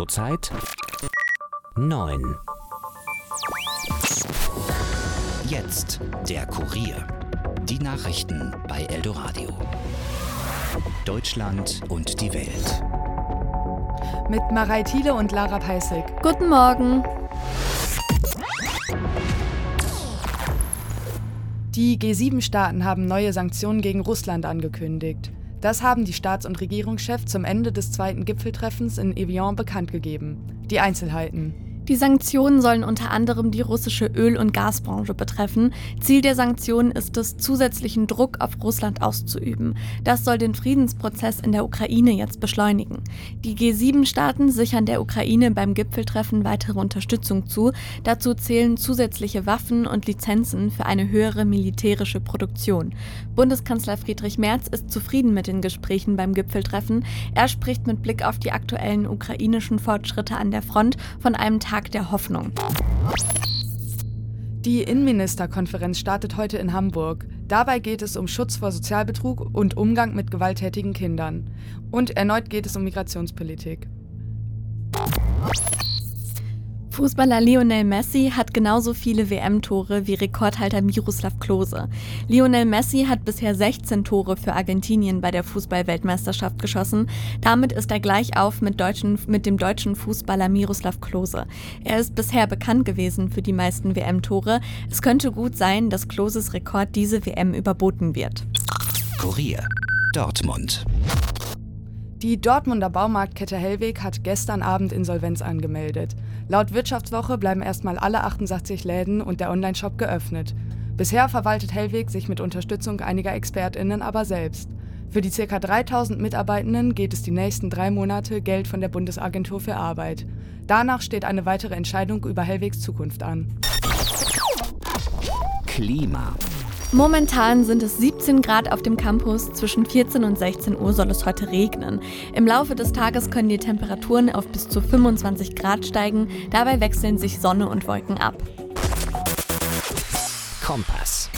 Uhrzeit 9. Jetzt der Kurier. Die Nachrichten bei Eldoradio. Deutschland und die Welt. Mit Marei Thiele und Lara Peissig. Guten Morgen. Die G7-Staaten haben neue Sanktionen gegen Russland angekündigt. Das haben die Staats- und Regierungschefs zum Ende des zweiten Gipfeltreffens in Evian bekannt gegeben. Die Einzelheiten. Die Sanktionen sollen unter anderem die russische Öl- und Gasbranche betreffen. Ziel der Sanktionen ist es, zusätzlichen Druck auf Russland auszuüben. Das soll den Friedensprozess in der Ukraine jetzt beschleunigen. Die G7-Staaten sichern der Ukraine beim Gipfeltreffen weitere Unterstützung zu. Dazu zählen zusätzliche Waffen und Lizenzen für eine höhere militärische Produktion. Bundeskanzler Friedrich Merz ist zufrieden mit den Gesprächen beim Gipfeltreffen. Er spricht mit Blick auf die aktuellen ukrainischen Fortschritte an der Front von einem Tag der Hoffnung. Die Innenministerkonferenz startet heute in Hamburg. Dabei geht es um Schutz vor Sozialbetrug und Umgang mit gewalttätigen Kindern. Und erneut geht es um Migrationspolitik. Fußballer Lionel Messi hat genauso viele WM-Tore wie Rekordhalter Miroslav Klose. Lionel Messi hat bisher 16 Tore für Argentinien bei der Fußball-Weltmeisterschaft geschossen. Damit ist er gleich auf mit dem deutschen Fußballer Miroslav Klose. Er ist bisher bekannt gewesen für die meisten WM-Tore. Es könnte gut sein, dass Kloses Rekord diese WM überboten wird. Kurier. Dortmund. Die Dortmunder Baumarktkette Hellweg hat gestern Abend Insolvenz angemeldet. Laut Wirtschaftswoche bleiben erstmal alle 88 Läden und der Onlineshop geöffnet. Bisher verwaltet Hellweg sich mit Unterstützung einiger ExpertInnen aber selbst. Für die ca. 3000 Mitarbeitenden geht es die nächsten 3 Monate Geld von der Bundesagentur für Arbeit. Danach steht eine weitere Entscheidung über Hellwegs Zukunft an. Klima. Momentan sind es 17 Grad auf dem Campus, zwischen 14 und 16 Uhr soll es heute regnen. Im Laufe des Tages können die Temperaturen auf bis zu 25 Grad steigen, dabei wechseln sich Sonne und Wolken ab. Kompass.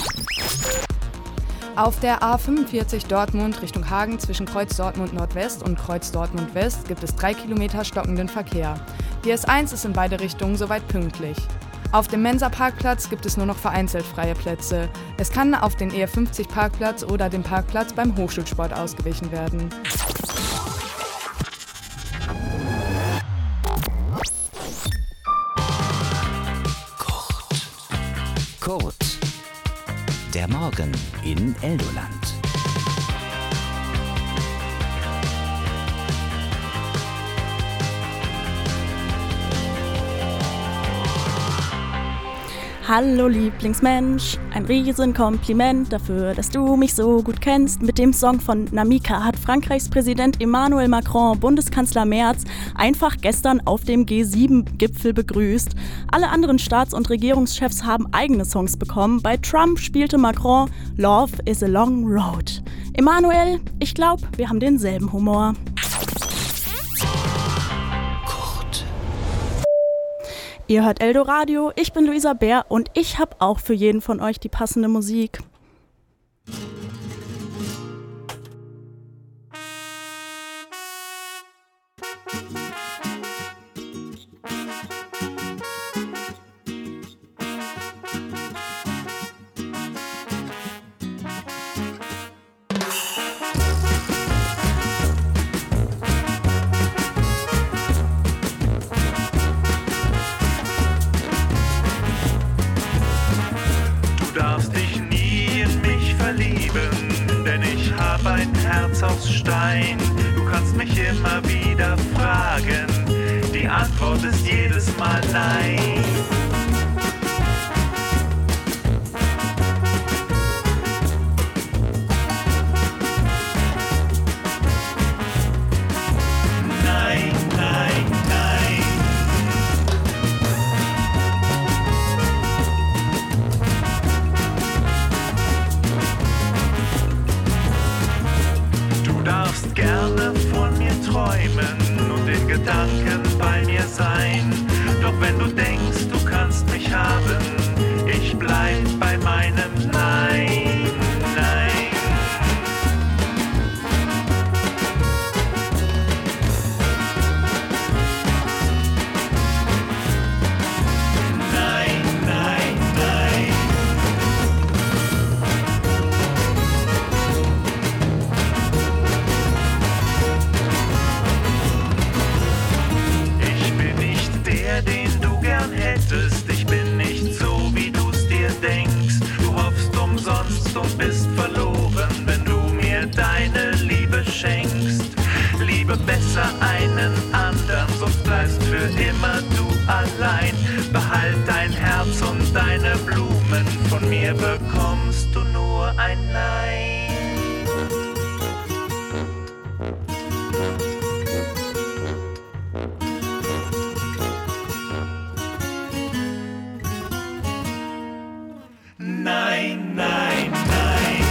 Auf der A45 Dortmund Richtung Hagen zwischen Kreuz Dortmund Nordwest und Kreuz Dortmund West gibt es 3 Kilometer stockenden Verkehr. Die S1 ist in beide Richtungen soweit pünktlich. Auf dem Mensa-Parkplatz gibt es nur noch vereinzelt freie Plätze. Es kann auf den E50-Parkplatz oder den Parkplatz beim Hochschulsport ausgewichen werden. Kurt. Der Morgen in Eldoland. Hallo Lieblingsmensch, ein Riesenkompliment dafür, dass du mich so gut kennst. Mit dem Song von Namika hat Frankreichs Präsident Emmanuel Macron Bundeskanzler Merz einfach gestern auf dem G7-Gipfel begrüßt. Alle anderen Staats- und Regierungschefs haben eigene Songs bekommen. Bei Trump spielte Macron Love is a Long Road. Emmanuel, ich glaube, wir haben denselben Humor. Ihr hört Eldoradio, ich bin Luisa Bär und ich habe auch für jeden von euch die passende Musik. Aus Stein. Du kannst mich immer wieder fragen, die Antwort ist jedes Mal nein. Nein, nein, nein. Du darfst gerne von mir träumen und in Gedanken bei mir sein. Doch wenn du denkst, du kannst mich haben, ich bleib bei meinem Nein, nein. Blumen, von mir bekommst du nur ein Nein. Nein, nein, nein.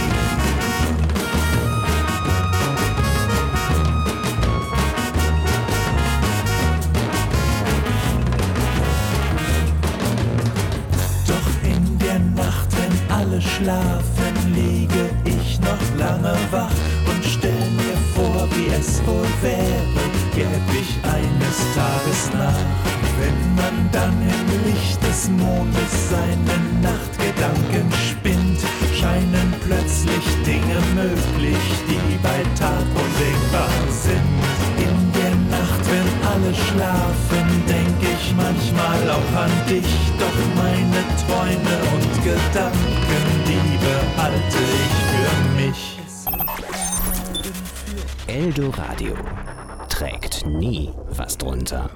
Doch in der Nacht, wenn alle schlafen, liege ich noch lange wach und stell mir vor, wie es wohl wäre, gäb ich eines Tages nach. Wenn man dann im Licht des Mondes seine Nachtgedanken spinnt, scheinen plötzlich Dinge möglich, die bei Tag undenkbar sind. In der Nacht, wenn alle schlafen, denk ich manchmal auch an dich. Doch meine Träume und Gedanken, die behalte ich für mich. Eldoradio trägt nie was drunter.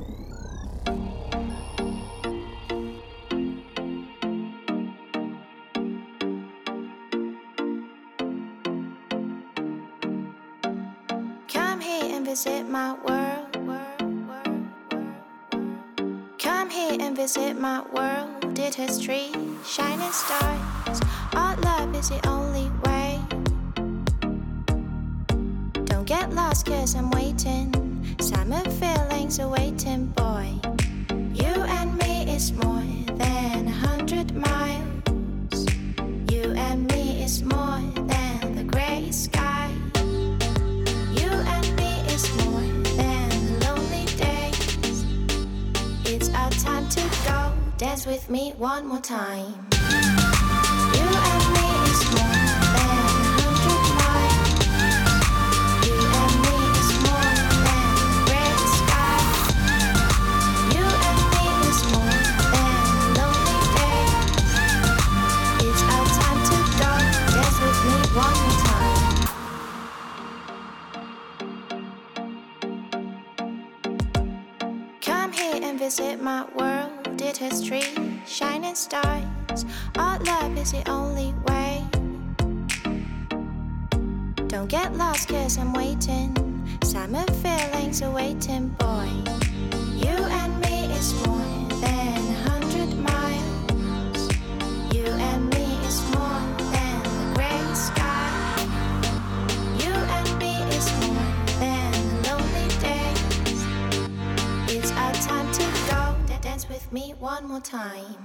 Visit my world. Come here and visit my world. It has trees, shining stars. Our love is the only way. Don't get lost, cause I'm waiting. Summer feelings are waiting, boy. You and me is more than 100 miles. You and me is more than the gray sky. You and me is more than lonely days. It's our time to go. Dance with me one more time. You and me is more than 100 miles. You and me is more than gray sky. You and me is more than lonely days. It's our time to go. Dance with me one more time. Visit my world, it has trees, shining stars. Our love is the only way. Don't get lost, cause I'm waiting. Summer feelings are waiting, boy. You and me is more than 100 miles. You and me is more than the gray sky. You and me is more than lonely days. It's our time to go. Dance with me one more time.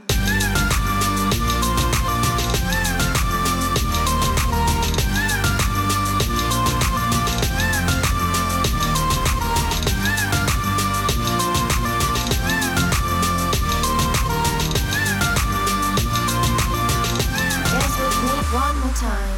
Dance with me one more time.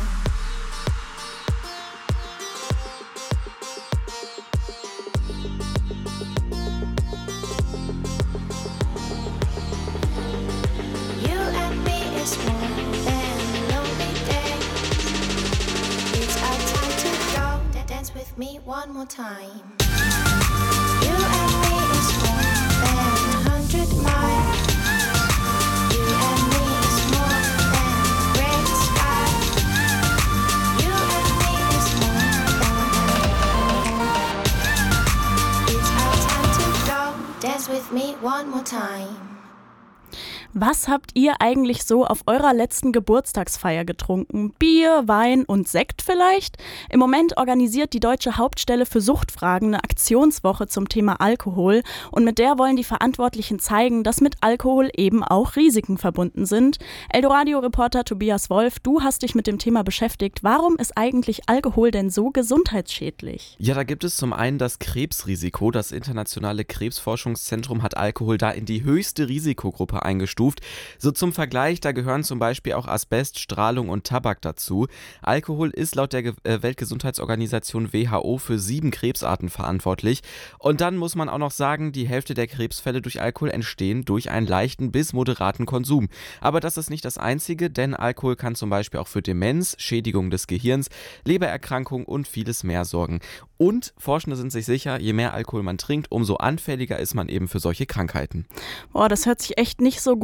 Me one more time. You and me is more than 100 miles. You and me is more than gray sky. You and me is more than. It's our time to go. Dance with me one more time. Was habt ihr eigentlich so auf eurer letzten Geburtstagsfeier getrunken? Bier, Wein und Sekt vielleicht? Im Moment organisiert die Deutsche Hauptstelle für Suchtfragen eine Aktionswoche zum Thema Alkohol und mit der wollen die Verantwortlichen zeigen, dass mit Alkohol eben auch Risiken verbunden sind. Eldoradio-Reporter Tobias Wolf, du hast dich mit dem Thema beschäftigt. Warum ist eigentlich Alkohol denn so gesundheitsschädlich? Ja, da gibt es zum einen das Krebsrisiko. Das Internationale Krebsforschungszentrum hat Alkohol da in die höchste Risikogruppe eingestuft. So zum Vergleich, da gehören zum Beispiel auch Asbest, Strahlung und Tabak dazu. Alkohol ist laut der Weltgesundheitsorganisation WHO für 7 Krebsarten verantwortlich. Und dann muss man auch noch sagen, die Hälfte der Krebsfälle durch Alkohol entstehen durch einen leichten bis moderaten Konsum. Aber das ist nicht das Einzige, denn Alkohol kann zum Beispiel auch für Demenz, Schädigung des Gehirns, Lebererkrankungen und vieles mehr sorgen. Und Forschende sind sich sicher, je mehr Alkohol man trinkt, umso anfälliger ist man eben für solche Krankheiten. Boah, das hört sich echt nicht so gut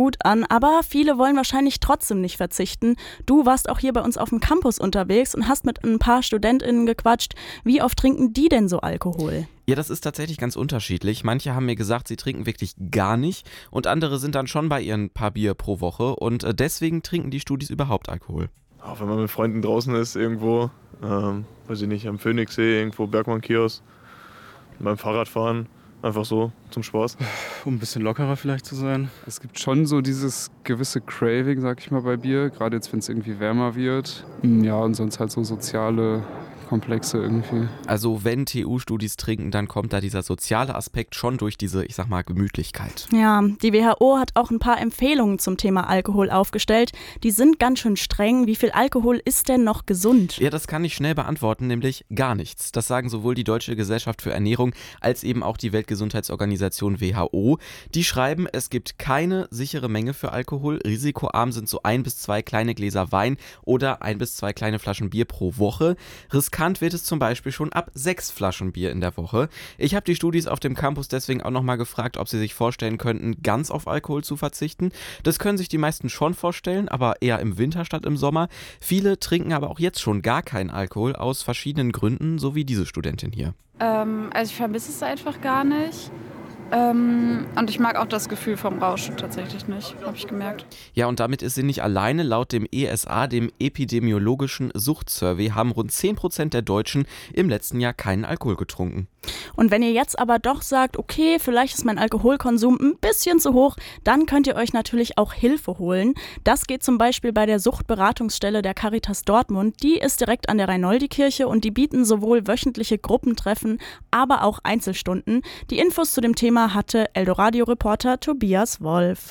gut an, aber viele wollen wahrscheinlich trotzdem nicht verzichten. Du warst auch hier bei uns auf dem Campus unterwegs und hast mit ein paar StudentInnen gequatscht. Wie oft trinken die denn so Alkohol? Ja, das ist tatsächlich ganz unterschiedlich. Manche haben mir gesagt, sie trinken wirklich gar nicht und andere sind dann schon bei ihren paar Bier pro Woche und deswegen trinken die Studis überhaupt Alkohol. Auch wenn man mit Freunden draußen ist irgendwo, weiß ich nicht, am Phoenixsee, irgendwo Bergmann-Kiosk, beim Fahrradfahren, einfach so zum Spaß. Um ein bisschen lockerer vielleicht zu sein. Es gibt schon so dieses gewisse Craving, sag ich mal, bei Bier, gerade jetzt, wenn es irgendwie wärmer wird. Ja, und sonst halt so soziale Komplexe irgendwie. Also wenn TU-Studis trinken, dann kommt da dieser soziale Aspekt schon durch diese, ich sag mal, Gemütlichkeit. Ja, die WHO hat auch ein paar Empfehlungen zum Thema Alkohol aufgestellt. Die sind ganz schön streng. Wie viel Alkohol ist denn noch gesund? Ja, das kann ich schnell beantworten, nämlich gar nichts. Das sagen sowohl die Deutsche Gesellschaft für Ernährung als eben auch die Weltgesundheitsorganisation WHO. Die schreiben, es gibt keine sichere Menge für Alkohol. Risikoarm sind so 1 bis 2 kleine Gläser Wein oder 1 bis 2 kleine Flaschen Bier pro Woche. Riskant wird es zum Beispiel schon ab 6 Flaschen Bier in der Woche. Ich habe die Studis auf dem Campus deswegen auch nochmal gefragt, ob sie sich vorstellen könnten, ganz auf Alkohol zu verzichten. Das können sich die meisten schon vorstellen, aber eher im Winter statt im Sommer. Viele trinken aber auch jetzt schon gar keinen Alkohol aus verschiedenen Gründen, so wie diese Studentin hier. Also ich vermisse es einfach gar nicht. Und ich mag auch das Gefühl vom Rauschen tatsächlich nicht, habe ich gemerkt. Ja, und damit ist sie nicht alleine. Laut dem ESA, dem Epidemiologischen Suchtsurvey, haben rund 10% der Deutschen im letzten Jahr keinen Alkohol getrunken. Und wenn ihr jetzt aber doch sagt, okay, vielleicht ist mein Alkoholkonsum ein bisschen zu hoch, dann könnt ihr euch natürlich auch Hilfe holen. Das geht zum Beispiel bei der Suchtberatungsstelle der Caritas Dortmund. Die ist direkt an der Reinoldi-Kirche und die bieten sowohl wöchentliche Gruppentreffen, aber auch Einzelstunden. Die Infos zu dem Thema hatte Eldoradio-Reporter Tobias Wolf.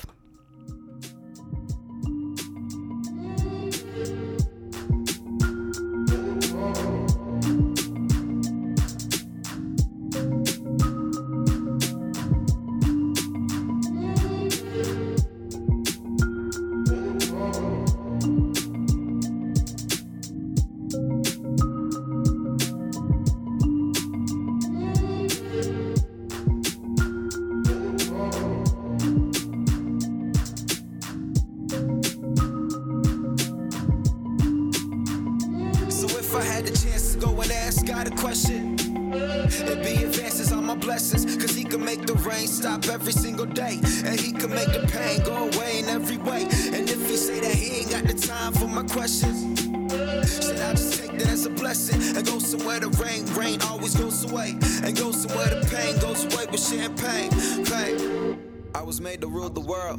Every single day, and he can make the pain go away in every way. And if he say that he ain't got the time for my questions, should I just take that as a blessing and go somewhere the rain always goes away, and go somewhere the pain goes away with champagne. Pain. I was made to rule the world,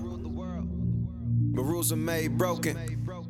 but rules are made broken.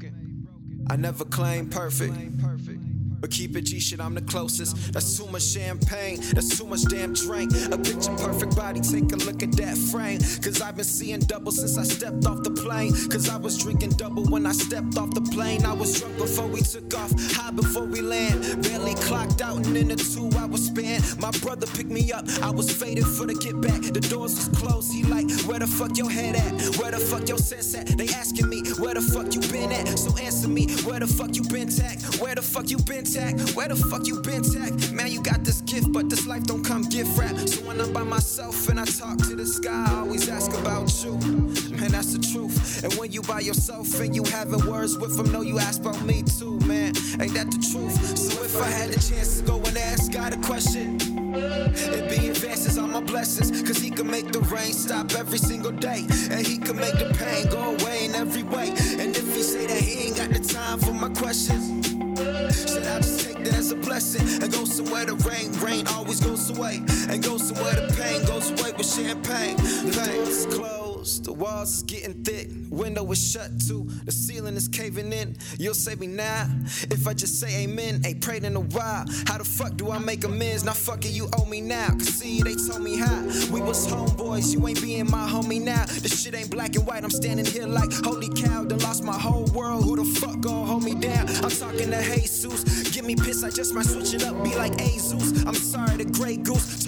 I never claimed perfect, but keep it G shit, I'm the closest. That's too much champagne, that's too much damn drink. A picture perfect body, take a look at that frame. Cause I've been seeing double since I stepped off the plane. Cause I was drinking double when I stepped off the plane. I was drunk before we took off, high before we land. Barely clocked out and in a 2-hour span. My brother picked me up, I was faded for the get back. The doors was closed, he like, where the fuck your head at? Where the fuck your sense at? They asking me, where the fuck you been at? So answer me, where the fuck you been tacked? Where the fuck you been tacked? Where the fuck you been tacked? Man, you got this gift, but this life don't come gift wrapped. So when I'm by myself and I talk to the sky, I always ask about you. Man, that's the truth. And when you by yourself and you having words with them, know you ask about me too, man. Ain't that the truth? So if I had the chance to go and ask God a question, it'd be advances on my blessings. Cause he can make the rain stop every single day, and he can make the pain go away in every way. And if he say that he ain't got the time for my questions, should I just take that as a blessing and go somewhere the rain always goes away, and go somewhere the pain goes away with champagne. The doors is closed, the walls is getting thick, window is shut too, the ceiling is caving in. You'll save me now if I just say amen. Ain't prayed in a while. How the fuck do I make amends? Now fuck it, you owe me now. Cause see, they told me how we was homeboys, you ain't being my homie now. This shit ain't black and white, I'm standing here like holy cow, done lost my whole world. Who the fuck gon' hold me down? I'm talking to Jesus. Get me pissed, I just might switch it up, be like Jesus. I'm sorry, the Grey Goose turned me to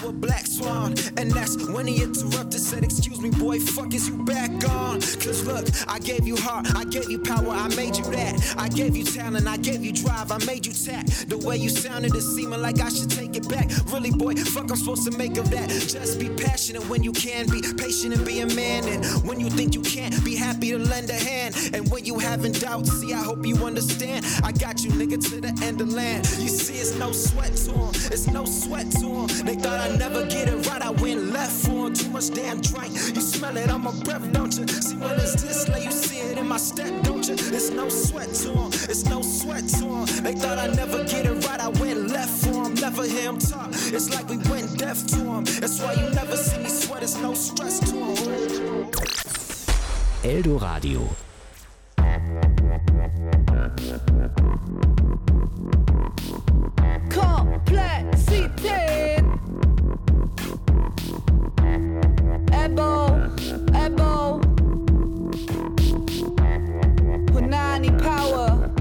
a black swan. And that's when he interrupted, said, excuse me, boy, fuck is you back on? Cause look, I gave you heart, I gave you power, I made you that. I gave you talent, I gave you drive, I made you tap. The way you sounded is seeming like I should take it back. Really, boy, fuck I'm supposed to make of that. Just be passionate when you can, be patient and be a man. And when you think you can't, be happy to lend a hand. And when you having doubts, see, I hope you understand. I got you, nigga, to the end of land. You see, it's no sweat to him, it's no sweat to him. They thought I'd never get it right, I went left for him. Too much damn drink, you smell it on my breath, don't you? See, what is this? Like you see it in my step, don't you? It's no sweat to him, it's no sweat to him. They thought I'd never get it right, I went left for him. Never hear him talk, it's like we went deaf to him. That's why you never see me sweat, it's no stress to him. Eldoradio. Komplexität. Ebo. Punani Power.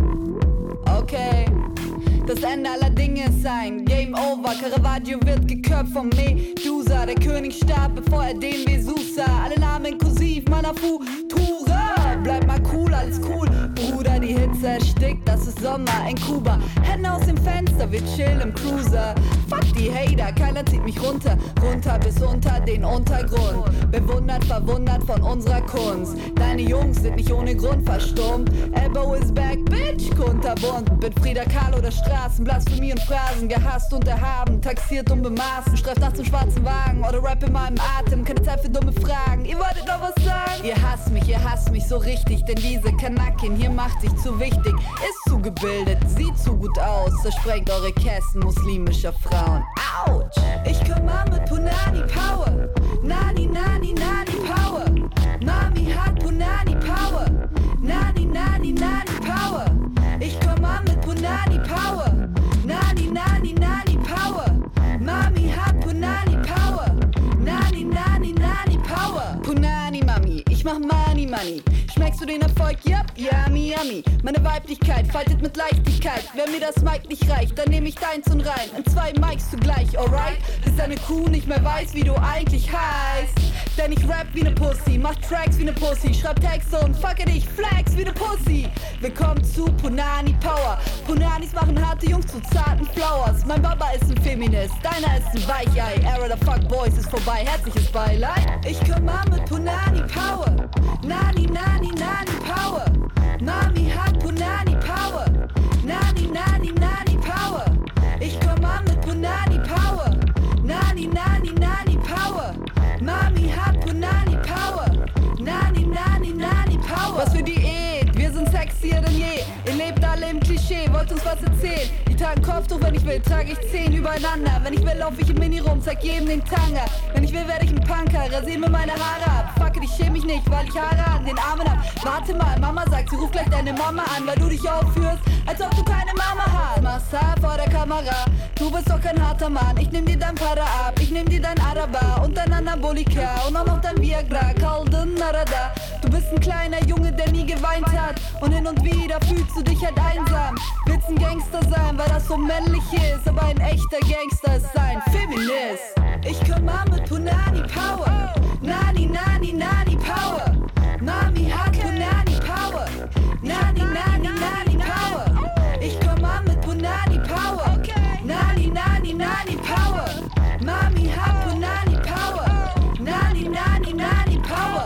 Okay. Das Ende aller Dinge ist ein Game Over. Caravaggio wird geköpft vom Medusa. Der König starb, bevor er den Vesuv sah. Alle Namen kursiv meiner Futura. Bleib mal cool, alles cool. Bruder, die Hitze erstickt, das ist Sommer in Kuba. Hände aus dem Fenster, wir chillen im Cruiser. Fuck die Hater, keiner zieht mich runter. Runter bis unter den Untergrund. Bewundert, verwundert von unserer Kunst. Deine Jungs sind nicht ohne Grund verstummt. Ebo is back, bitch, kunterbunt. Bin Frida Kahlo der Straßen, Blasphemie und Phrasen. Gehasst und erhaben, taxiert und bemaßen. Streift nachts im schwarzen Wagen oder Rap in meinem Atem. Keine Zeit für dumme Fragen, ihr wolltet noch was sagen? Ihr hasst mich so richtig, denn diese Kanakin hier macht sich zu wichtig. Ist zu gebildet, sieht zu gut aus. Zersprengt eure Kästen muslimischer Frauen. Autsch! Ich komm an mit Punani Power. Nani, nani, nani Power. Mami hat Punani Power. Nani, nani, nani Power. Ich komm an mit Punani Power. Nani, nani, nani Power. Mami hat Punani Power. Nani, nani, nani Power. Punani Mami, ich mach Money. Schmeckst du den Erfolg? Yep, yummy, yummy. Meine Weiblichkeit faltet mit Leichtigkeit. Wenn mir das Mic nicht reicht, dann nehm ich deins und rein. In 2 Mics zugleich, alright? Bis deine Kuh nicht mehr weiß, wie du eigentlich heißt. Denn ich rap wie ne Pussy, mach Tracks wie ne Pussy. Schreib Texte und fucke dich, flex wie ne Pussy. Willkommen zu Punani Power. Punanis machen harte Jungs zu zarten Flowers. Mein Baba ist ein Feminist, deiner ist ein Weichei. Era der Fuckboys ist vorbei, herzliches Beileid. Ich komm an mit Punani Power. Nani, nani, nani Power. Mami hat Punani Power. Nani, nani, nani Power. Ich komm an mit Punani Power. Nani, nani, nani Power. Mami hat Punani Power. Nani, nani, nani Power. Was für Diät, wir sind sexier denn je. Ihr lebt alle im Klischee, wollt uns was erzählen. Ich trage ein Kopftuch, wenn ich will, trage ich 10 übereinander. Wenn ich will, lauf ich im Mini rum, zeig jedem den Tanga. Wenn ich will, werde ich ein Punker, rasier mir meine Haare ab. Fuck it, ich schäme mich nicht, weil ich Haare an den Armen hab. Warte mal, Mama sagt, sie ruft gleich deine Mama an, weil du dich aufführst, als ob du keine Mama hast. Massa vor der Kamera, du bist doch kein harter Mann. Ich nehm dir dein Para ab, ich nehm dir dein Araber und dein Anabolika und auch noch dein Viagra, Kalden Narada. Du bist ein kleiner Junge, der nie geweint hat und hin und wieder fühlst du dich halt einsam. Willst ein Gangster sein, weil das so männlich ist, aber ein echter Gangster ist ein Feminist. Ich komm an mit Punani Power. Nani, nani, nani Power. Mami hat Punani Power. Nani, nani, nani Power. Ich komm an mit Punani Power. Nani, nani, nani Power. Mami hat Punani Power. Nani, nani, nani Power.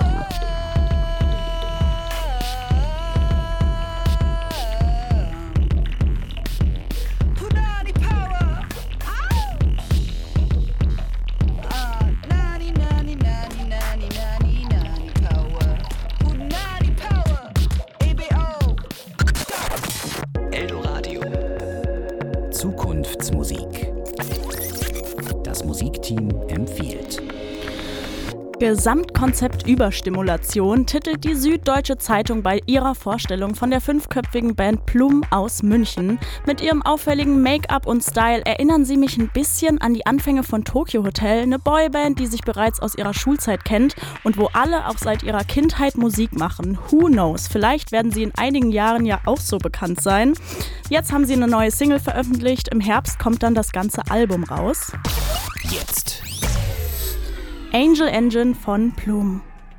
Zukunftsmusik. Das Musikteam empfiehlt. Gesamtkonzept Überstimulation titelt die Süddeutsche Zeitung bei ihrer Vorstellung von der 5-köpfigen Band Plum aus München. Mit ihrem auffälligen Make-up und Style erinnern sie mich ein bisschen an die Anfänge von Tokyo Hotel, eine Boyband, die sich bereits aus ihrer Schulzeit kennt und wo alle auch seit ihrer Kindheit Musik machen. Who knows, vielleicht werden sie in einigen Jahren ja auch so bekannt sein. Jetzt haben sie eine neue Single veröffentlicht, im Herbst kommt dann das ganze Album raus. Jetzt Angel Engine von Plume.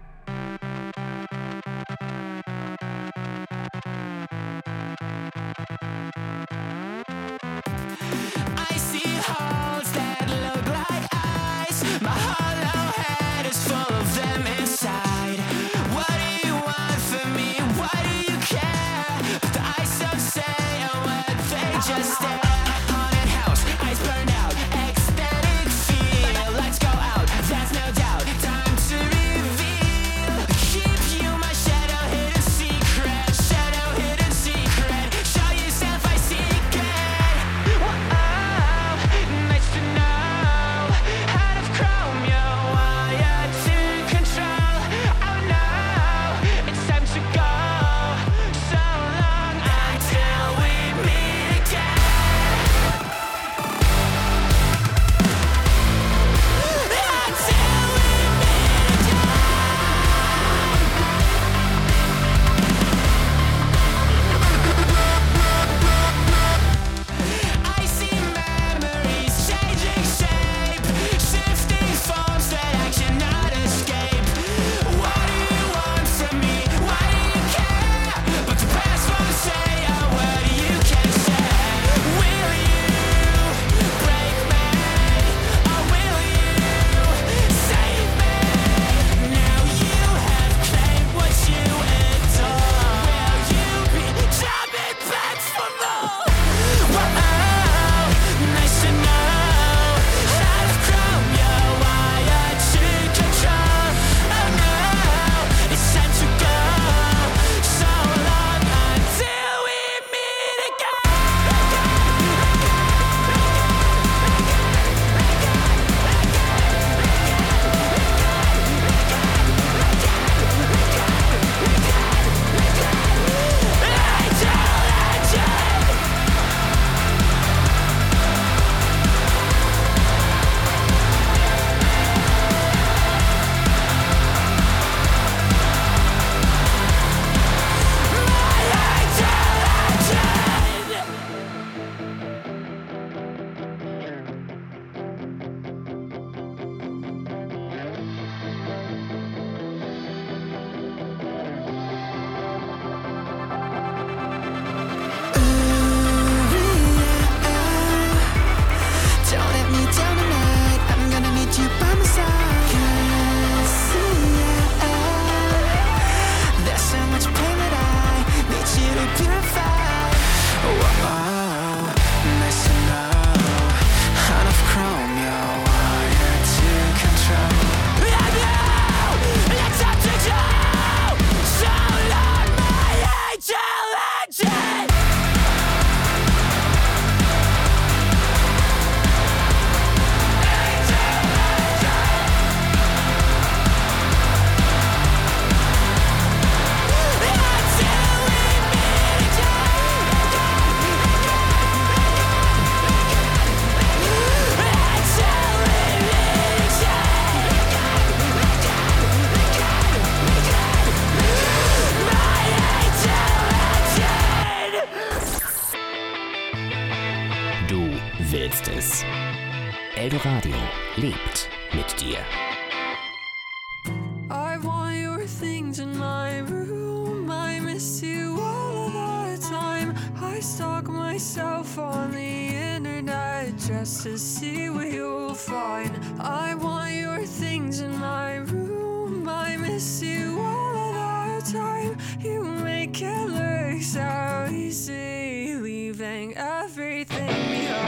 willst es. Eldoradio lebt mit dir. I want your things in my room. I miss you all of the time. I stalk myself on the internet just to see what you'll find. I want your things in my room. I miss you all of the time. You make it look so easy, leaving everything behind.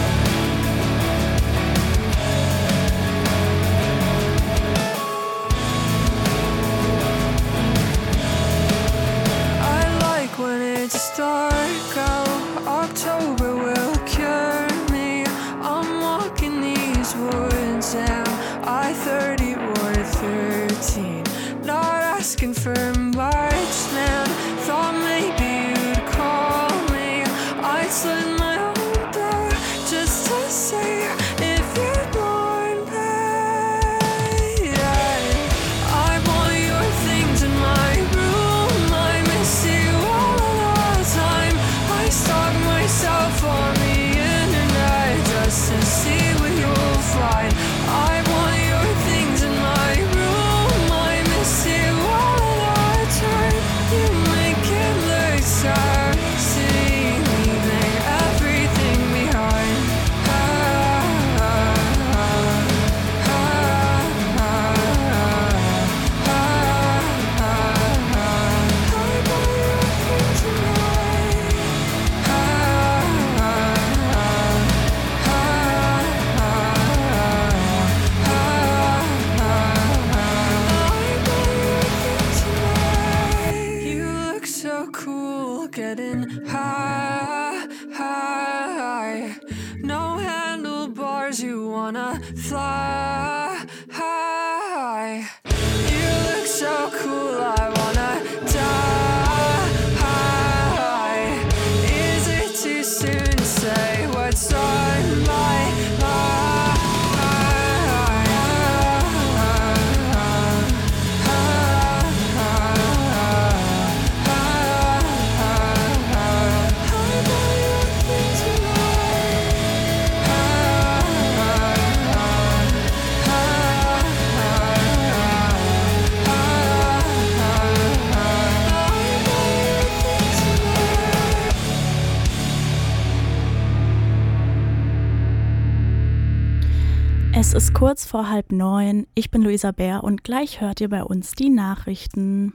When it's dark out, October will cure me. I'm walking these woods, am I 30 or 13? Not asking for much, man. Thought maybe you'd call me. I'd slit my own throat just to see if you'd want me. Yeah. I want your things in my room. I miss you all of the time. so cool, getting high. No handlebars, you wanna fly high. You look so cool, I wanna die. Is it too soon to say what's on my mind? Es ist kurz vor 8:30. Ich bin Luisa Bär und gleich hört ihr bei uns die Nachrichten.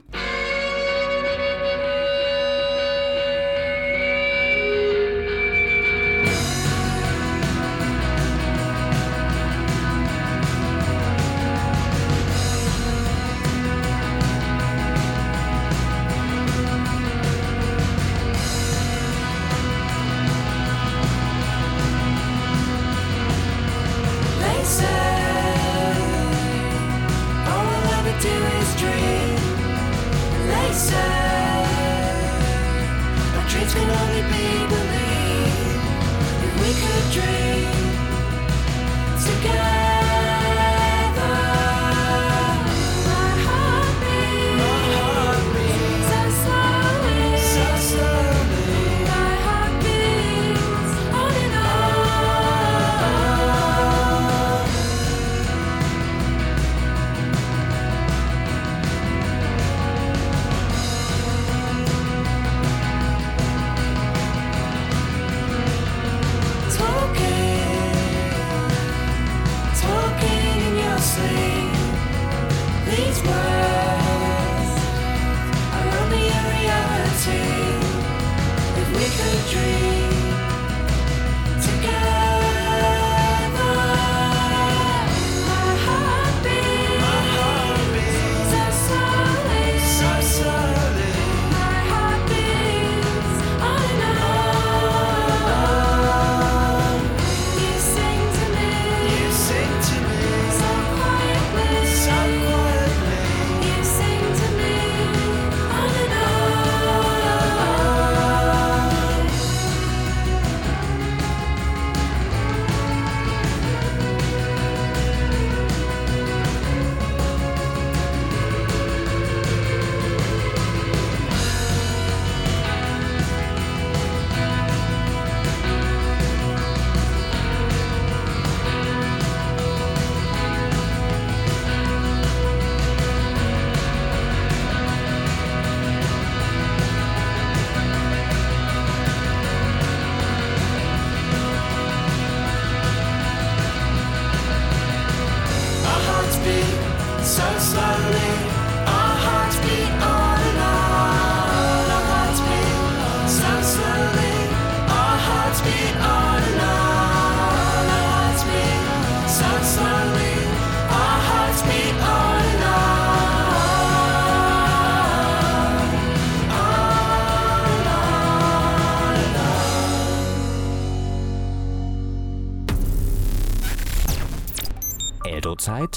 Zeit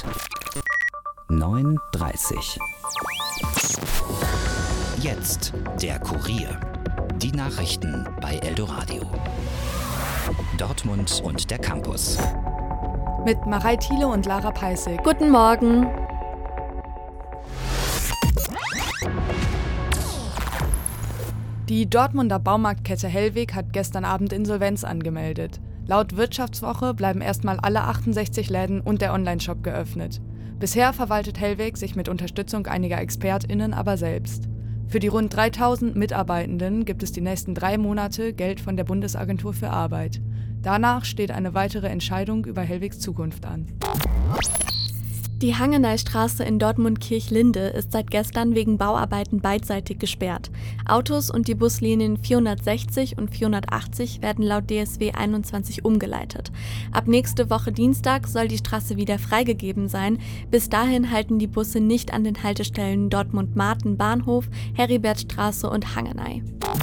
9:30. Jetzt der Kurier. Die Nachrichten bei Eldoradio. Dortmund und der Campus. Mit Marei Thiele und Lara Peissig. Guten Morgen. Die Dortmunder Baumarktkette Hellweg hat gestern Abend Insolvenz angemeldet. Laut Wirtschaftswoche bleiben erstmal alle 68 Läden und der Onlineshop geöffnet. Bisher verwaltet Hellweg sich mit Unterstützung einiger ExpertInnen aber selbst. Für die rund 3000 Mitarbeitenden gibt es die nächsten 3 Monate Geld von der Bundesagentur für Arbeit. Danach steht eine weitere Entscheidung über Hellwegs Zukunft an. Die Hangeneystraße in Dortmund-Kirchlinde ist seit gestern wegen Bauarbeiten beidseitig gesperrt. Autos und die Buslinien 460 und 480 werden laut DSW 21 umgeleitet. Ab nächste Woche Dienstag soll die Straße wieder freigegeben sein. Bis dahin halten die Busse nicht an den Haltestellen Dortmund-Marten Bahnhof, Heribertstraße und Hangeney.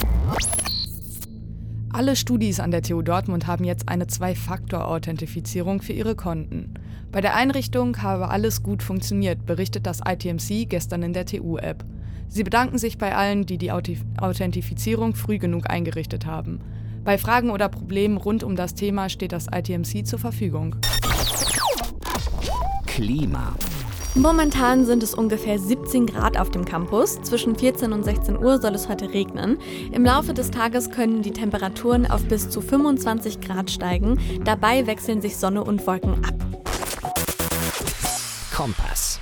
Alle Studis an der TU Dortmund haben jetzt eine 2-Faktor-Authentifizierung für ihre Konten. Bei der Einrichtung habe alles gut funktioniert, berichtet das ITMC gestern in der TU-App. Sie bedanken sich bei allen, die die Authentifizierung früh genug eingerichtet haben. Bei Fragen oder Problemen rund um das Thema steht das ITMC zur Verfügung. Klima. Momentan sind es ungefähr 17 Grad auf dem Campus. Zwischen 14 und 16 Uhr soll es heute regnen. Im Laufe des Tages können die Temperaturen auf bis zu 25 Grad steigen. Dabei wechseln sich Sonne und Wolken ab. Kompass.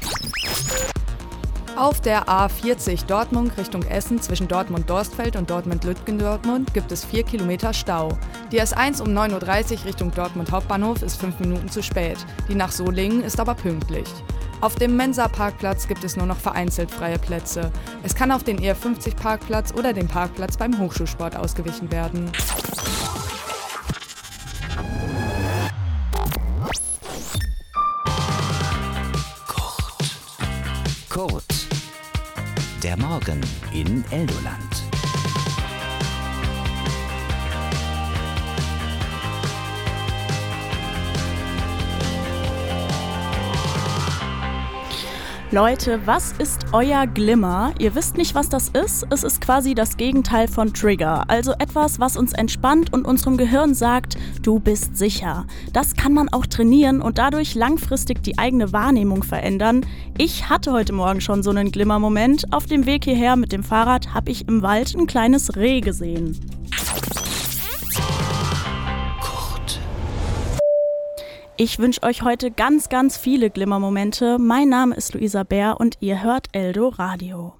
Auf der A40 Dortmund Richtung Essen zwischen Dortmund-Dorstfeld und Dortmund-Lütgendortmund gibt es 4 Kilometer Stau. Die S1 um 9.30 Uhr Richtung Dortmund Hauptbahnhof ist 5 Minuten zu spät. Die nach Solingen ist aber pünktlich. Auf dem Mensa-Parkplatz gibt es nur noch vereinzelt freie Plätze. Es kann auf den E50-Parkplatz oder den Parkplatz beim Hochschulsport ausgewichen werden. Kurt. Der Morgen in Eldoland. Leute, was ist euer Glimmer? Ihr wisst nicht, was das ist? Es ist quasi das Gegenteil von Trigger, also etwas, was uns entspannt und unserem Gehirn sagt, du bist sicher. Das kann man auch trainieren und dadurch langfristig die eigene Wahrnehmung verändern. Ich hatte heute Morgen schon so einen Glimmer-Moment. Auf dem Weg hierher mit dem Fahrrad habe ich im Wald ein kleines Reh gesehen. Ich wünsche euch heute ganz, ganz viele Glimmermomente. Mein Name ist Luisa Bär und ihr hört Eldo Radio.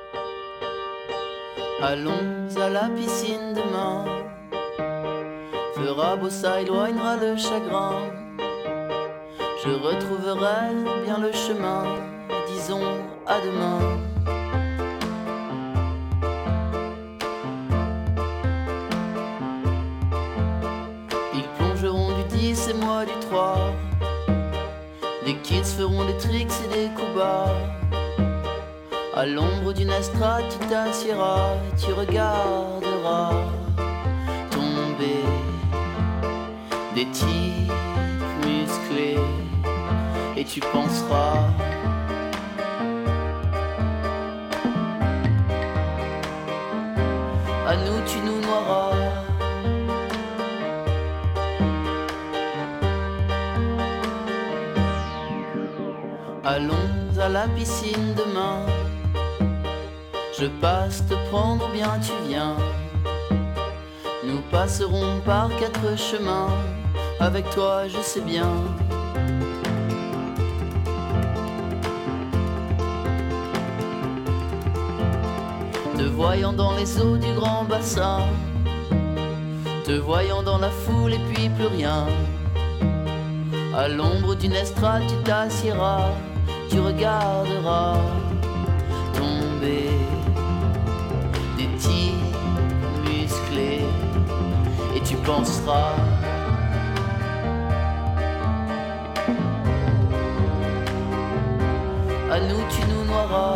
Allons à la piscine demain. Fera beau, ça éloignera le chagrin. Je retrouverai bien le chemin. Disons à demain. C'est moi du 3. Les kids feront des tricks et des coups bas. À l'ombre d'une estrade, tu t'assieras et tu regarderas tomber des types musclés. Et tu penseras à nous, tu nous noieras. Allons à la piscine demain. Je passe te prendre, bien tu viens. Nous passerons par 4 chemins. Avec toi je sais bien. Te voyant dans les eaux du grand bassin. Te voyant dans la foule et puis plus rien. À l'ombre d'une estrade tu t'assieras. Tu regarderas tomber des types musclés et tu penseras à nous, tu nous noieras.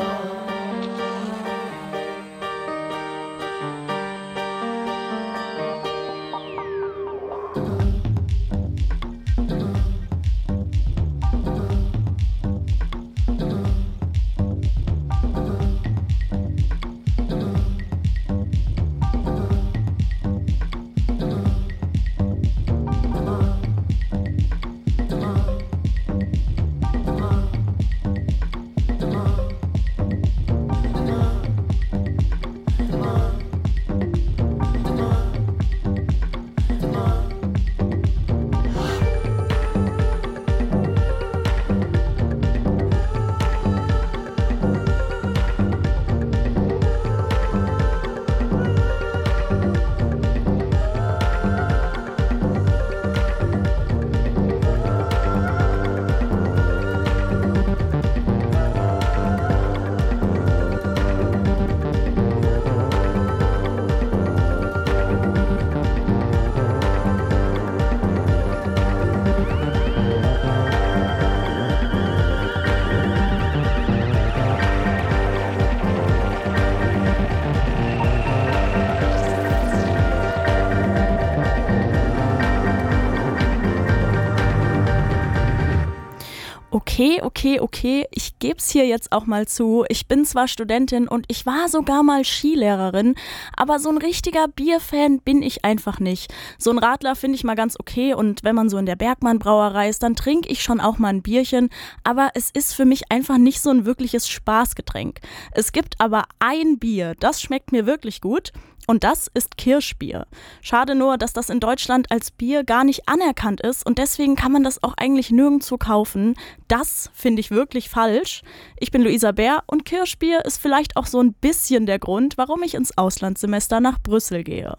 Okay, ich geb's hier jetzt auch mal zu. Ich bin zwar Studentin und ich war sogar mal Skilehrerin, aber so ein richtiger Bierfan bin ich einfach nicht. So ein Radler finde ich mal ganz okay und wenn man so in der Bergmann-Brauerei ist, dann trinke ich schon auch mal ein Bierchen, aber es ist für mich einfach nicht so ein wirkliches Spaßgetränk. Es gibt aber ein Bier, das schmeckt mir wirklich gut. Und das ist Kirschbier. Schade nur, dass das in Deutschland als Bier gar nicht anerkannt ist und deswegen kann man das auch eigentlich nirgendwo kaufen. Das finde ich wirklich falsch. Ich bin Luisa Bär und Kirschbier ist vielleicht auch so ein bisschen der Grund, warum ich ins Auslandssemester nach Brüssel gehe.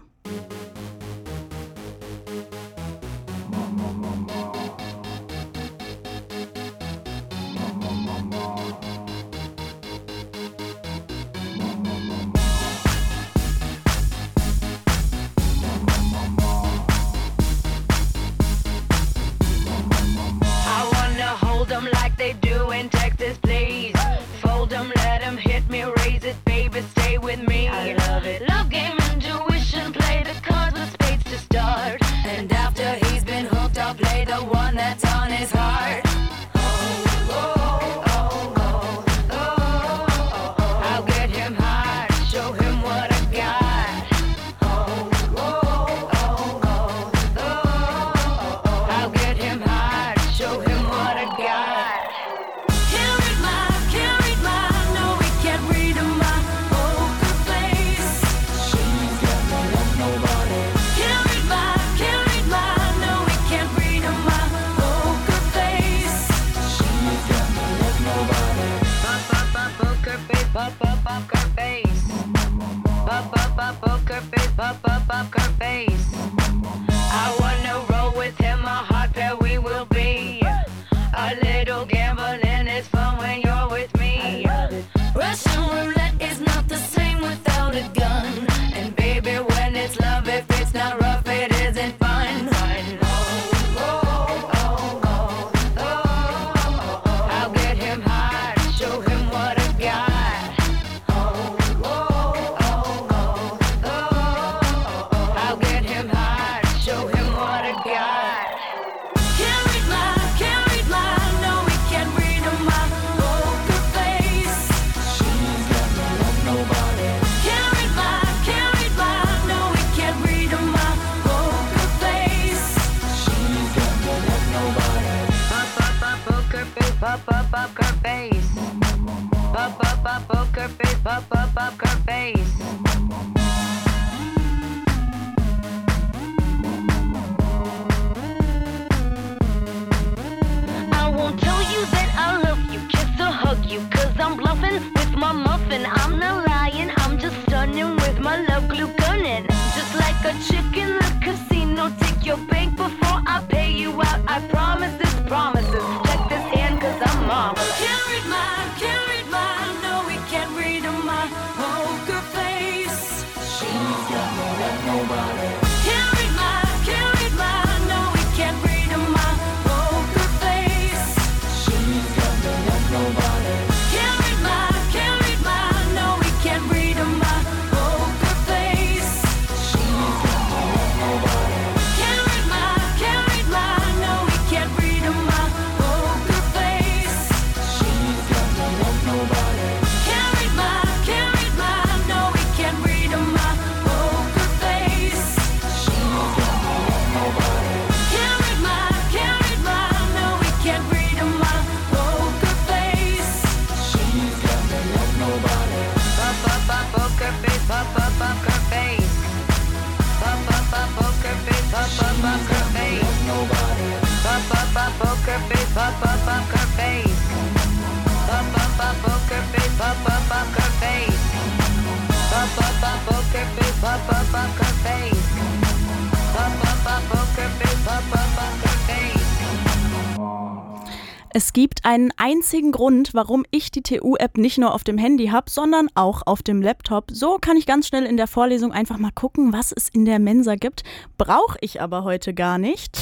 They do in Texas, please. Fold them, let them hit me, raise it, baby, stay with me. I love it. Love game, intuition, play the cards with spades to start. And after he's been hooked, I'll play the one that's on his heart. I'll get him hard, show him what I got. I'll get him hard, show him what I got. Poker face. I wanna roll with him, a hot pair we will be. A little gambling is fun when you're with me. Russian roulette is not the same without a gun. And baby, when it's love, if it's not rough, it isn't fun. I'll get him hard, show him what I got. Poker face. Poker face. Poker face. I won't tell you that I love you, kiss or hug you, 'cause I'm bluffing with my muffin. I'm not lying, I'm just stunning with my love glue gunning. Just like a chick in the casino, take your bank before I pay you out. I promise this promises. Check this hand 'cause I'm marvelous. Can't read mine, no we can't read my poker face. She's got no love, nobody. Can't read mine, no we can't read my poker face. She's got no love, nobody. Can't read mine, no we can't read my poker face. She's got no love, nobody. Can't read mine, no we can't read my poker face. She's got no love, nobody. Can't read mine, no we can't read my poker face. She's got no love, nobody. Can't read mine, no we can't read my poker face. She's got no love, nobody. Poker face, poker face. Poker face, poker face. Nobody. Poker face, poker face. Poker face, poker face. Poker face, poker face. Poker face, poker face. Es gibt einen einzigen Grund, warum ich die TU-App nicht nur auf dem Handy habe, sondern auch auf dem Laptop. So kann ich ganz schnell in der Vorlesung einfach mal gucken, was es in der Mensa gibt. Brauche ich aber heute gar nicht.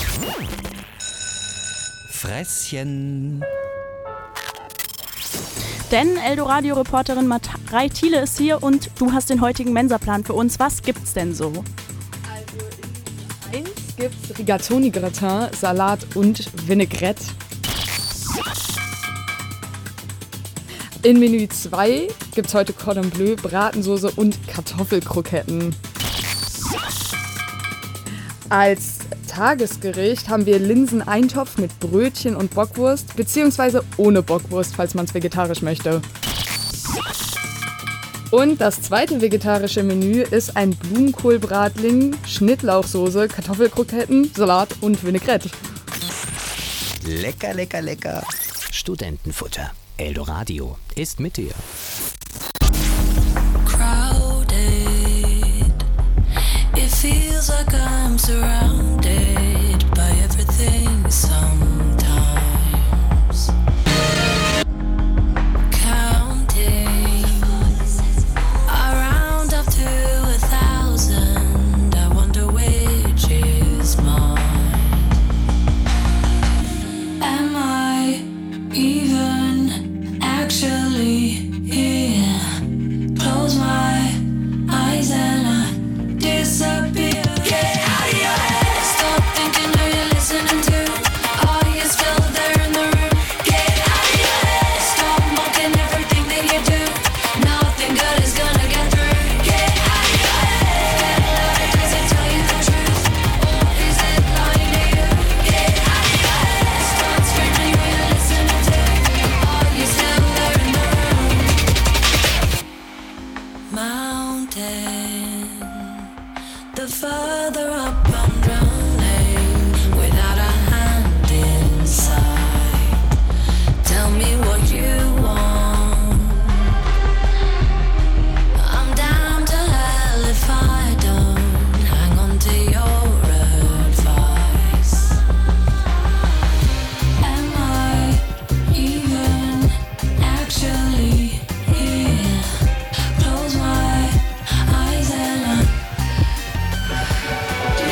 Fresschen. Denn Eldoradio-Reporterin Marei Thiele ist hier und du hast den heutigen Mensaplan für uns. Was gibt's denn so? Also in 1 gibt's Rigatoni-Gratin, Salat und Vinaigrette. In Menü 2 gibt es heute Cordon Bleu, Bratensoße und Kartoffelkroketten. Als Tagesgericht haben wir Linseneintopf mit Brötchen und Bockwurst, beziehungsweise ohne Bockwurst, falls man es vegetarisch möchte. Und das zweite vegetarische Menü ist ein Blumenkohlbratling, Schnittlauchsoße, Kartoffelkroketten, Salat und Vinaigrette. Lecker, lecker, lecker. Studentenfutter. Eldoradio ist mit dir. Crowded. It feels like I'm surrounded by everything sometimes. Counting around up to 1,000. I wonder which is mine. Am I even actually here? Close my eyes and I disappear. Get out of your head. Stop thinking who you're listening to. Are you still there in the room? Get out of your head. Stop mocking everything that you do. Nothing good is gonna get through. Get out of your head. Does it tell you the truth? Or is it lying to you? Get out of your head. Stop screaming who you're listening to. Are you still there in the room? Mountain. The further up I'm drowning without a hand inside. Tell me what you want. I'm down to hell if I don't hang on to your advice. Am I even actually here? Close my eyes and I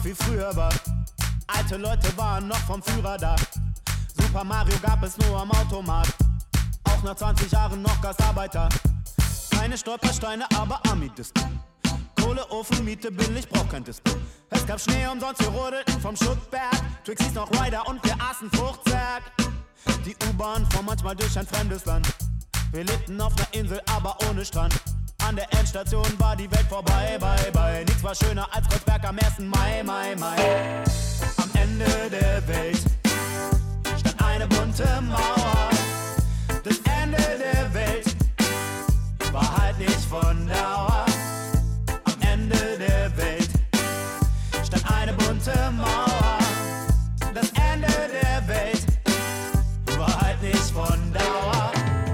wie früher war. Alte Leute waren noch vom Führer da. Super Mario gab es nur am Automat. Auch nach 20 Jahren noch Gastarbeiter. Keine Stolpersteine, aber Ami-Disco. Kohleofen, Miete billig, brauch kein Dispo. Es gab Schnee umsonst, wir rodelten vom Schuttberg. Trixie noch Rider und wir aßen Fruchtzwerg. Die U-Bahn fuhr manchmal durch ein fremdes Land. Wir lebten auf einer Insel, aber ohne Strand. An der Endstation war die Welt vorbei, bye, bye. Nichts war schöner als Kreuzberg am 1. Mai, Mai, Mai. Am Ende der Welt stand eine bunte Mauer. Das Ende der Welt war halt nicht von Dauer. Am Ende der Welt stand eine bunte Mauer. Das Ende der Welt war halt nicht von Dauer.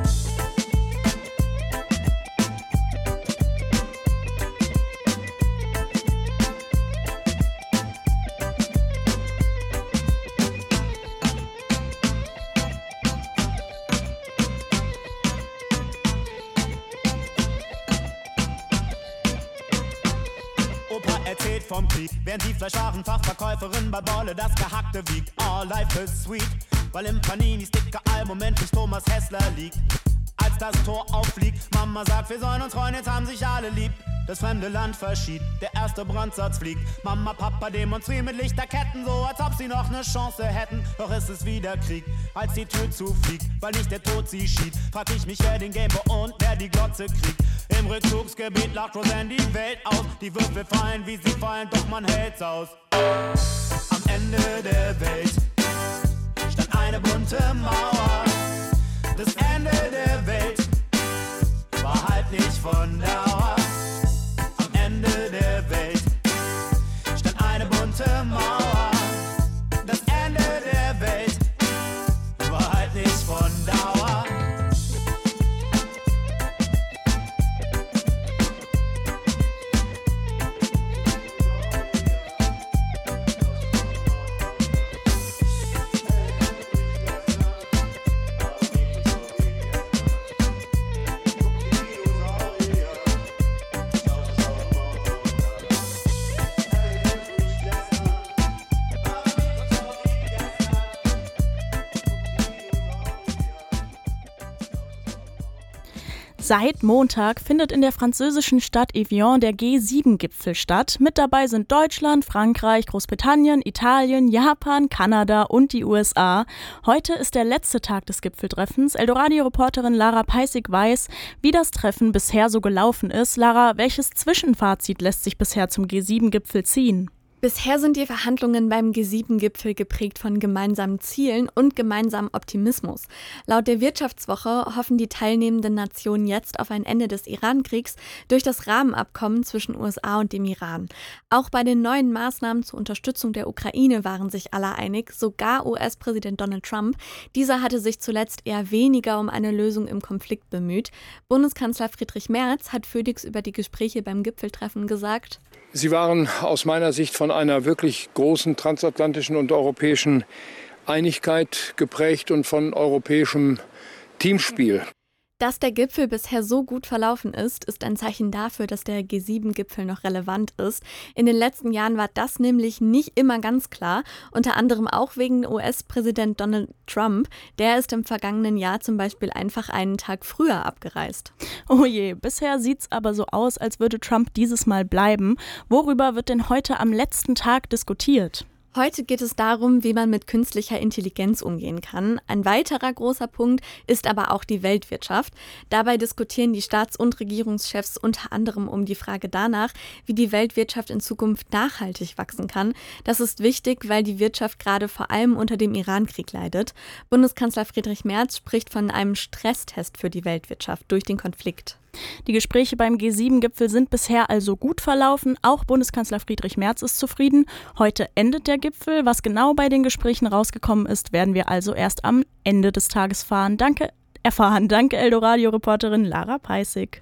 Erzählt vom Krieg, während die Fleischwarenfachverkäuferin bei Bolle das Gehackte wiegt. Oh, life is sweet, weil im Panini-Sticker-Album endlich Thomas Hessler liegt. Als das Tor auffliegt, Mama sagt, wir sollen uns freuen, jetzt haben sich alle lieb. Das fremde Land verschied, der erste Brandsatz fliegt. Mama, Papa demonstrieren mit Lichterketten, so als ob sie noch ne Chance hätten. Doch es ist wieder Krieg, als die Tür zufliegt, weil nicht der Tod sie schied. Frag ich mich, wer den Gameboy und wer die Glotze kriegt. Im Rückzugsgebiet lacht Roseanne die Welt aus. Die Würfel fallen, wie sie fallen, doch man hält's aus. Am Ende der Welt stand eine bunte Mauer. Das Ende der Welt war halt nicht von Dauer. Am Ende der Welt stand eine bunte Mauer. Das Ende der Welt war halt nicht von Dauer. Seit Montag findet in der französischen Stadt Evian der G7-Gipfel statt. Mit dabei sind Deutschland, Frankreich, Großbritannien, Italien, Japan, Kanada und die USA. Heute ist der letzte Tag des Gipfeltreffens. Eldoradio-Reporterin Lara Peissig weiß, wie das Treffen bisher so gelaufen ist. Lara, welches Zwischenfazit lässt sich bisher zum G7-Gipfel ziehen? Bisher sind die Verhandlungen beim G7-Gipfel geprägt von gemeinsamen Zielen und gemeinsamem Optimismus. Laut der Wirtschaftswoche hoffen die teilnehmenden Nationen jetzt auf ein Ende des Iran-Kriegs durch das Rahmenabkommen zwischen USA und dem Iran. Auch bei den neuen Maßnahmen zur Unterstützung der Ukraine waren sich alle einig, sogar US-Präsident Donald Trump. Dieser hatte sich zuletzt eher weniger um eine Lösung im Konflikt bemüht. Bundeskanzler Friedrich Merz hat Phoenix über die Gespräche beim Gipfeltreffen gesagt: Sie waren aus meiner Sicht von einer wirklich großen transatlantischen und europäischen Einigkeit geprägt und von europäischem Teamspiel. Dass der Gipfel bisher so gut verlaufen ist, ist ein Zeichen dafür, dass der G7-Gipfel noch relevant ist. In den letzten Jahren war das nämlich nicht immer ganz klar, unter anderem auch wegen US-Präsident Donald Trump. Der ist im vergangenen Jahr zum Beispiel einfach einen Tag früher abgereist. Oh je, bisher sieht's aber so aus, als würde Trump dieses Mal bleiben. Worüber wird denn heute am letzten Tag diskutiert? Heute geht es darum, wie man mit künstlicher Intelligenz umgehen kann. Ein weiterer großer Punkt ist aber auch die Weltwirtschaft. Dabei diskutieren die Staats- und Regierungschefs unter anderem um die Frage danach, wie die Weltwirtschaft in Zukunft nachhaltig wachsen kann. Das ist wichtig, weil die Wirtschaft gerade vor allem unter dem Iran-Krieg leidet. Bundeskanzler Friedrich Merz spricht von einem Stresstest für die Weltwirtschaft durch den Konflikt. Die Gespräche beim G7-Gipfel sind bisher also gut verlaufen. Auch Bundeskanzler Friedrich Merz ist zufrieden. Heute endet der Gipfel. Was genau bei den Gesprächen rausgekommen ist, werden wir also erst am Ende des Tages erfahren. Danke Eldoradio-Reporterin Lara Peissig.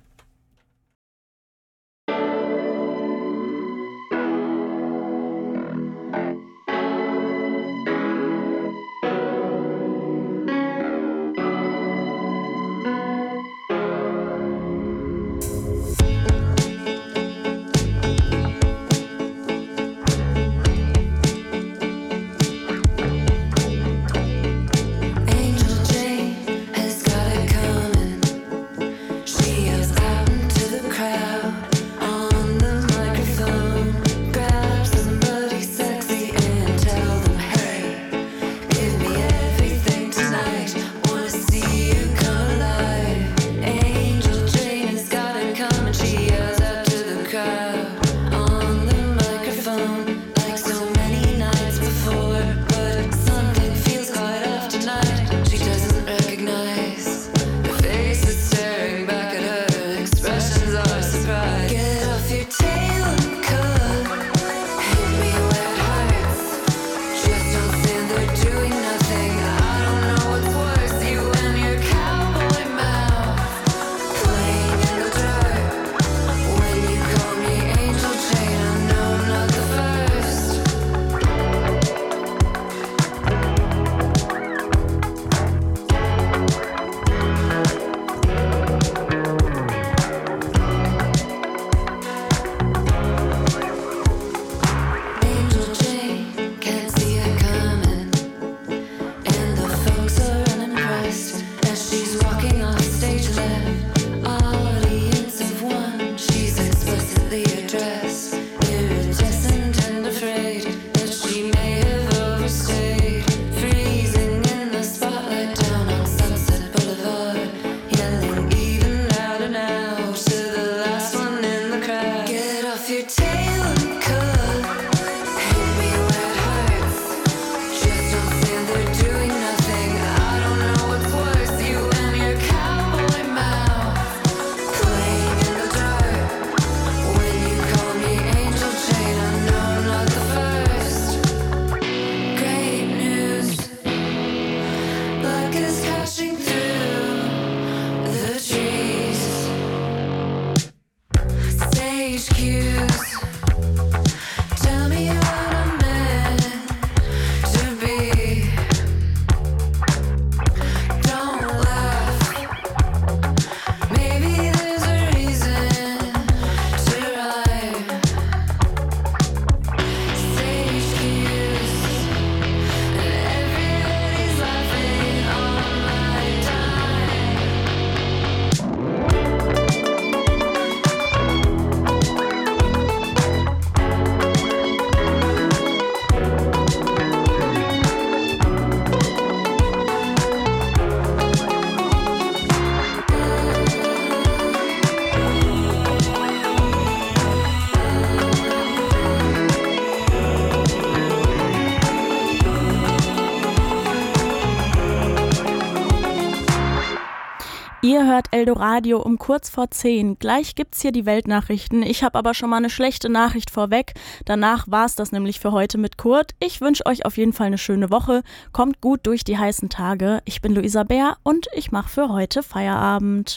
Ihr hört Eldoradio um kurz vor 10. Gleich gibt's hier die Weltnachrichten. Ich habe aber schon mal eine schlechte Nachricht vorweg. Danach war's das nämlich für heute mit Kurt. Ich wünsche euch auf jeden Fall eine schöne Woche. Kommt gut durch die heißen Tage. Ich bin Luisa Bär und ich mache für heute Feierabend.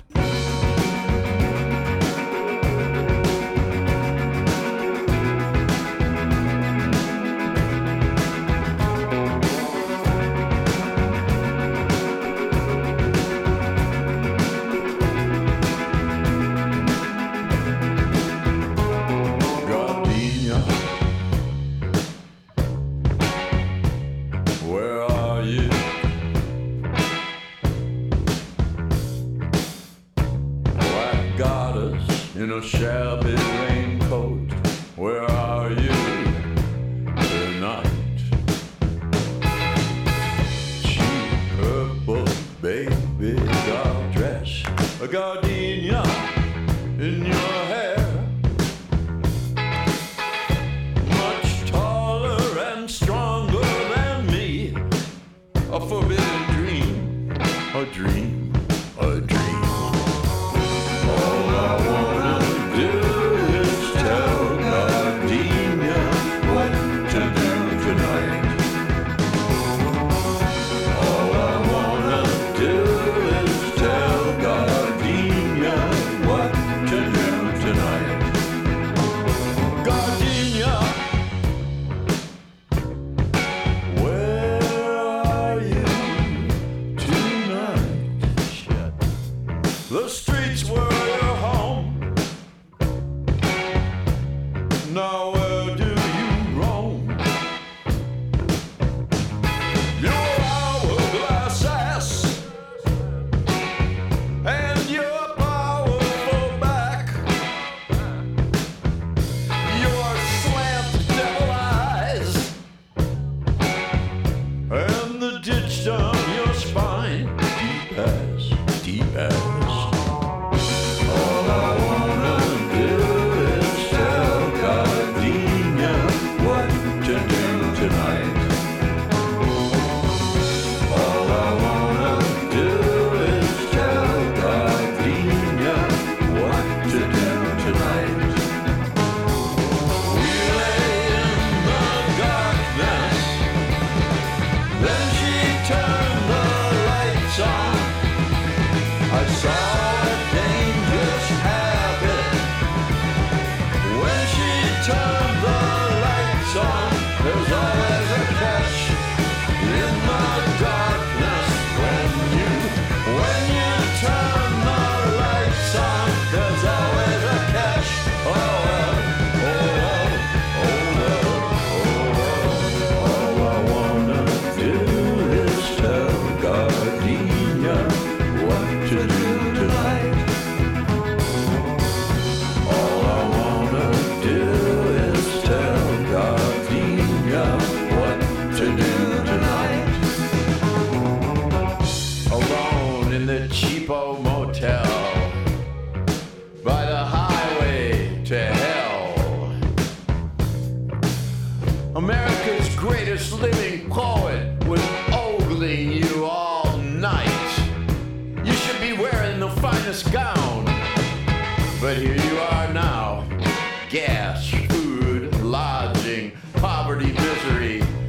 In a shabby raincoat, where are you tonight? Cheap purple baby doll dress, a gardenia in your hair. Much taller and stronger than me, a forbidden dream, a dream, a dream. All I want gown, but here you are now, gas